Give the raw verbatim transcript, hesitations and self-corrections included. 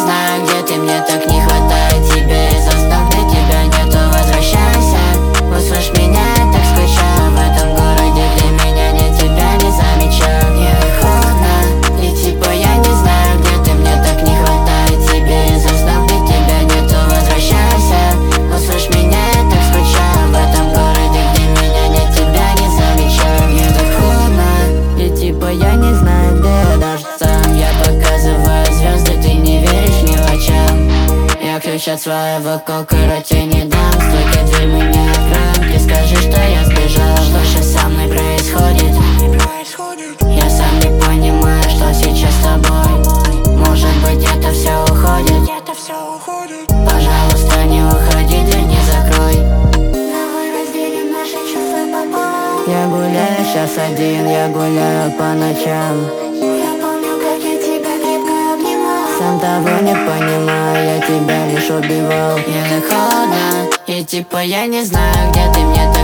знаю, где ты, мне так не хватает тебя. Из-за снов для тебя нету, возвращайся. Услышь меня, я так скучаю в этом городе, где меня нет, тебя не замечаю. Мне холодно, и типа я не знаю, где ты, мне так не хватает тебя. Из-за снов для тебя нету, возвращайся. Услышь меня, я так скучаю в этом городе, где меня нет, тебя не замечаю. Мне так холодно, и типа я не знаю, где я даже сам. Я показываю звезды, ты не веришь ни в очам. Я ключ от своего кокороти не дам. Столько дверь мы не откроем. Ты скажи, что я сбежал. Что сейчас со мной происходит? Я сам не понимаю, что сейчас с тобой. Может быть, это все уходит. Пожалуйста, не уходи, дверь не закрой. Давай разделим наши чувства пополам. Я гуляю сейчас один, я гуляю по ночам. Я помню, как я тебя крепко обнимал. Сам того не понимаю, я тебя лишь убивал. Мне так холодно, и типа я не знаю, где ты, мне